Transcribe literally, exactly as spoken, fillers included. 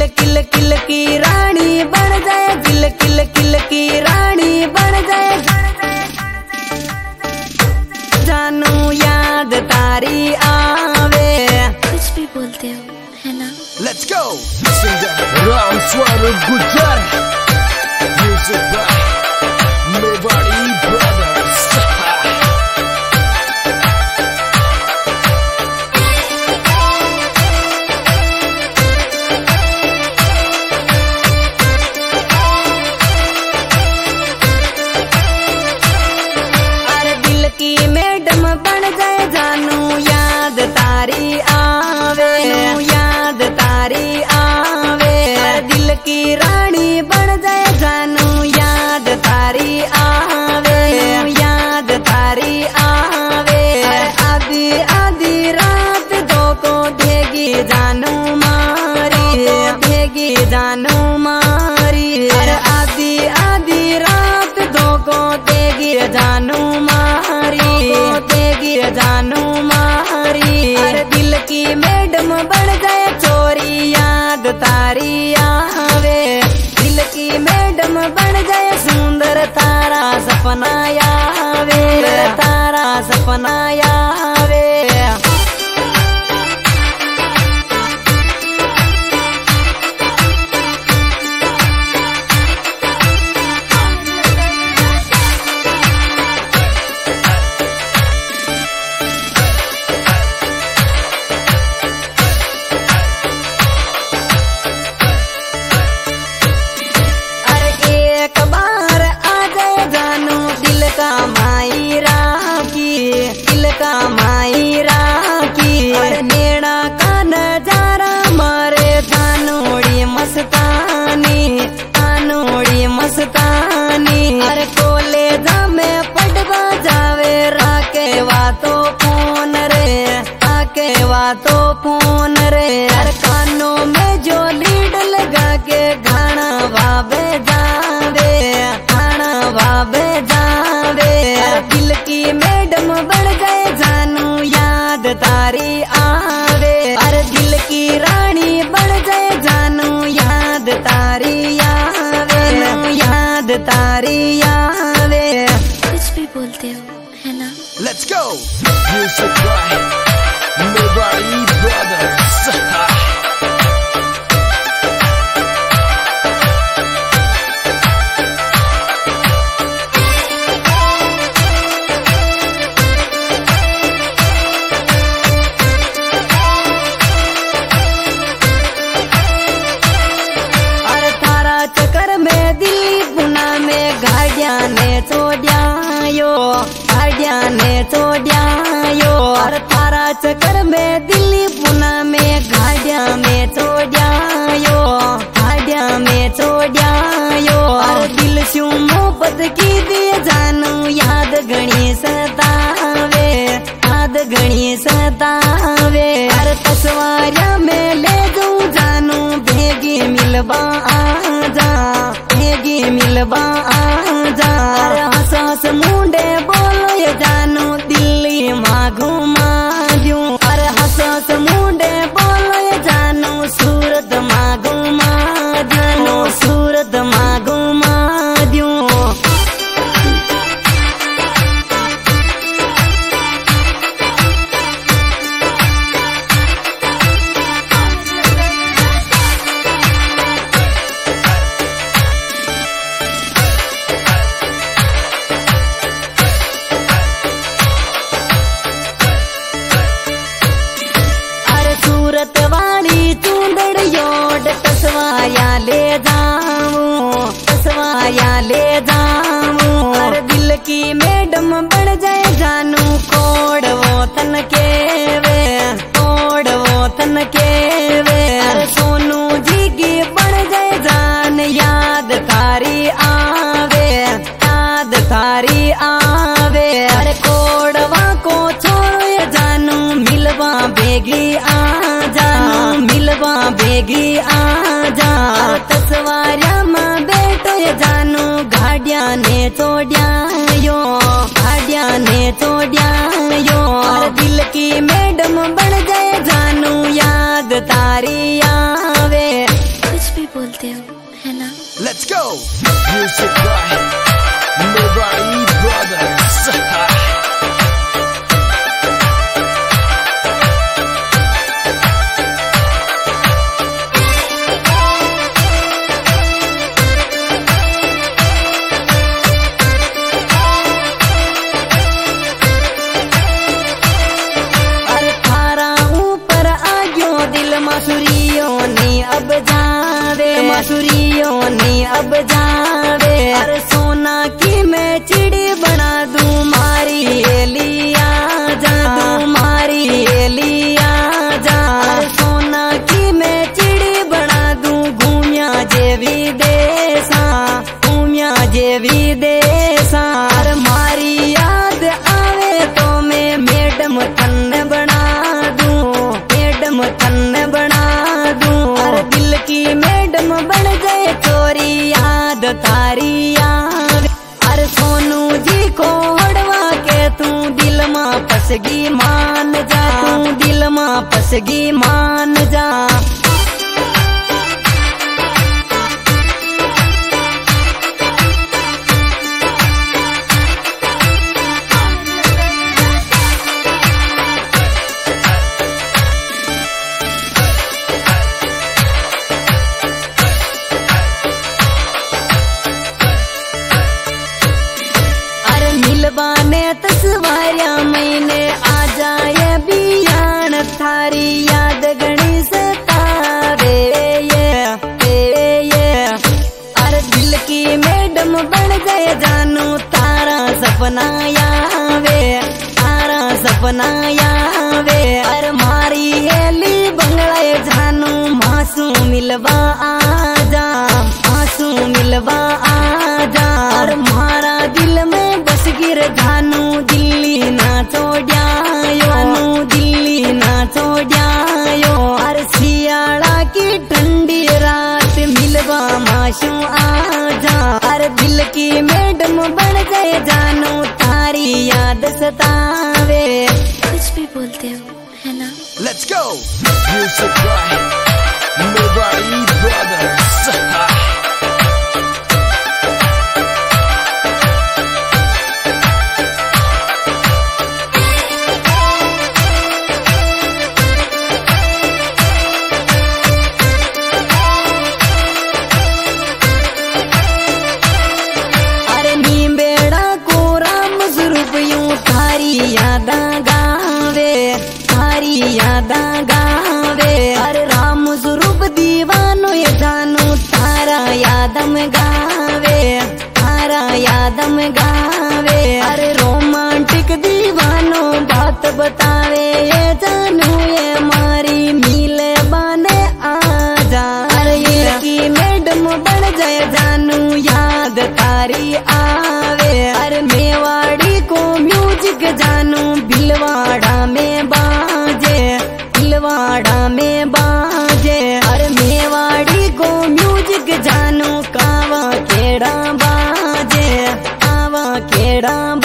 किल किल किल की रानी बन जाए, दिल किल किल की रानी बन जाए। जानू याद तारी आवे, कुछ भी बोलते हो है ना। Let's go! Ram Swaroop Gujjar, music by Mewari brothers. अरे दिल की मैडम बन जाए, जानू याद तारी आवे, याद तारी आवे। दिल की रानी बन जाए, जानू याद तारी आवे, याद तारी आवे। आधी आधी रात दो को देगी जानू मारी, देगी जानू मारी। अरे आधी आधी रात दो को देगी जानू मारी, देगी जानू मारी। अरे दिल की मैडम बन जाए, चोरी याद तारी आवे। दिल की मैडम बन जाए, सुंदर तारा सपना आवे, तारा सपना आवे। मस्तानी तानोड़ी मस्तानी। अरे कॉलेजा में पढ़वा जावे, राके वातो फोन रे, राके वातो फोन रे। अरे कानों में जो लीड लगा के गाना भावे जावे, गाना भावे जावे। दिल की मैडम बन जाए, जानू याद तारी आवे। अरे दिल की रानी बन जाए, जानू याद तारी आवे, याद तारी आवे। कुछ भी बोलते हो है ना। Let's go! Music by Mewari brothers. ने छोड़ायो, गाड़िया ने छोड़ायो। और थारा चक्कर में दिल्ली पुना में गाड़िया में छोड़ायो, गाड़िया में छोड़ायो। और दिल से मोहब्बत की दिए, जानू याद घनी सतावे, याद घनी सतावे। और तस्वारिया में ले जाऊं, जानू भेगी मिलबा आजा, भेगी मिलबा आजा। हंस हंस मुंडे बोलो ये जानू, दिल्ली माँ घुमा दूं। अरे हंस हंस मुंडे बोलो ये जानू, सूरत माँ घुमा जानू, सूरत माँ घुमा दूं। ले जाऊं, तसवाया ले जाऊं। और दिल की मैडम बन जाए, जानू कोड वो तन के वे, कोड वो तन के वे। और सोनू जी की बन जाए, जान याद तारी आवे, याद तारी आवे। अरे कोडवा को छोड़ो ये जानू, मिलवा बेगी आ जानू, मिलवा बेगी आजा। तस्वारिया माँ बैठो ये जानू, गाड़िया ने छोड़ायो, गाड़िया ने छोड़ायो। और दिल की मैडम बन जाए, जानू याद तारी आवे। go! Music by Murray Brothers. मसूरियों ने अब जावे मसूरियों ने अब जावे अरे सोना की मैं चिड़ी बना दूं मारी लिया जा तू मारी लिया जा अरे सोना की मैं चिड़ी बना दूं घूमिया जे विदेशा घूमिया जे विदेशा अरे मारी याद आवे तो मैं मैडम तन्ने बना दूं मैडम तन्ने बना दिल की मैडम बन गए चोरी याद तारी याद अरे सोनू जी को हड़वा के तू दिल मां फसगी मान जा तू दिल मां फसगी मान जा मिलवाने तस्वारिया महीने आ जाए बियान थारी याद गणी सतावे ये ये अरे दिल की मैडम बन गए जानू तारा सपना यावे तारा सपना यावे अरे मारी हेली बंगला जानू मासू मिलवा आजा मासू मिलवा आजा अरे मारा दिल में गिर जानू दिल्ली ना छोड़ायो दिल्ली ना छोड़ायो अरे सियाड़ा की ठंडी रात मिलवा माशू आजा अरे दिल की मैडम बन गए जानू तारी याद सतावे कुछ भी बोलते हो है ना। Let's go! Music by Murray Brothers. यादा गावे थारी यादा गावे अरे राम स्वरूप दीवानो ये जानू तारा यादम गावे तारा यादम गावे अरे रोमांटिक दीवानो बात बतावे ये जानू ये मारी मिले बाने आजा अरे ये की मैडम बन जाए जानू याद तारी आवे अरे मेवाड़ी को म्यूजिक जानू भिलवाड़ा में बाजे भिलवाड़ा में बाजे अरे मेवाड़ी को म्यूजिक जानू कावा केड़ा बाजे कावा केड़ा